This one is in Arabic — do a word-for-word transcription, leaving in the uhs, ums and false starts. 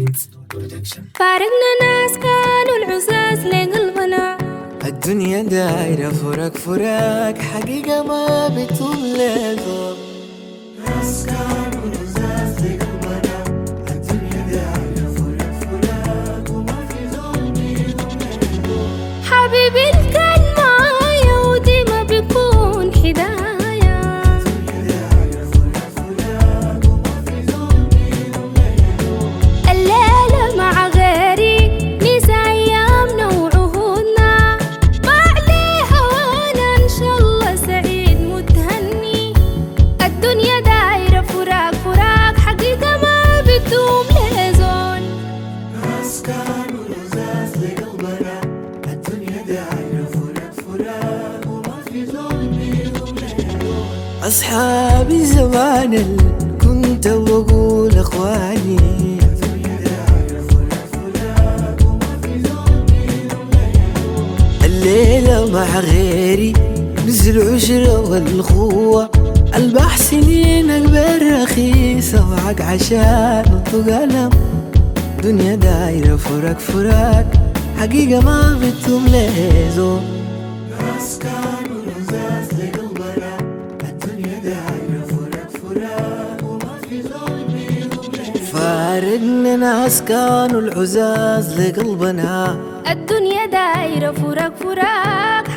فارقنا ناس كانوا العزاز لقلبنا. الدنيا دايرة فراق فراق حقيقة ما بتطول للظل. ناس كانوا العزاز لقلبنا. الدنيا دايرة فراق فراق وما في ظل بيهم للظل. حبيبي اللي كان معايا وديما بيكون حدايا. الدنيا دايرة فراق فراق وما في ظل بيهم للظل. الليلة مع غيري نسى أيامنا وعهودنا، ما عليها وأنا إن شاء الله سعيد متهني. الدنيا دايرة فراق فراق حقيقة ما بتدوم لزول. ناس كانوا العزاز لقلبنا. الدنيا دايرة فراق فراق وما في ظل بيهم للظل. أصحابي زمان اللي كنت بقول أخواني. الدنيا دايرة فراق فراق وما في ظل بيهم للظل. الليلة مع غيري نزل عشرة والخوة. البح سنينك بالرخيصة وعق عشان نطق قلم. دنيا دايرة فراق فراق حقيقة ما بتدوم لزول. ناس كانوا العزاز لقلبنا. الدنيا دايرة فراق فراق وما في ظل بيهم لزول. فارقنا ناس كانوا العزاز لقلبنا. الدنيا دايرة فراق فراق